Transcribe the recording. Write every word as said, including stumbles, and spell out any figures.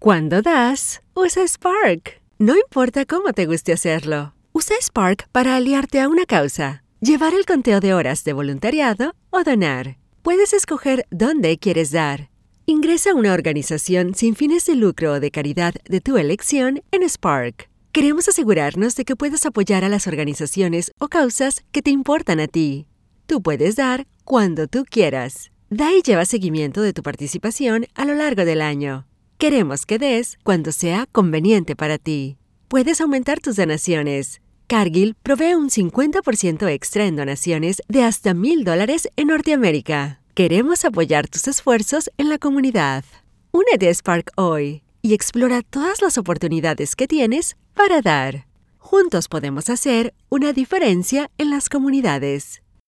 Cuando das, usa Spark. No importa cómo te guste hacerlo. Usa Spark para aliarte a una causa, llevar el conteo de horas de voluntariado o donar. Puedes escoger dónde quieres dar. Ingresa a una organización sin fines de lucro o de caridad de tu elección en Spark. Queremos asegurarnos de que puedas apoyar a las organizaciones o causas que te importan a ti. Tú puedes dar cuando tú quieras. Da y lleva seguimiento de tu participación a lo largo del año. Queremos que des cuando sea conveniente para ti. Puedes aumentar tus donaciones. Cargill provee un cincuenta por ciento extra en donaciones de hasta mil dólares en Norteamérica. Queremos apoyar tus esfuerzos en la comunidad. Únete a Spark hoy y explora todas las oportunidades que tienes para dar. Juntos podemos hacer una diferencia en las comunidades.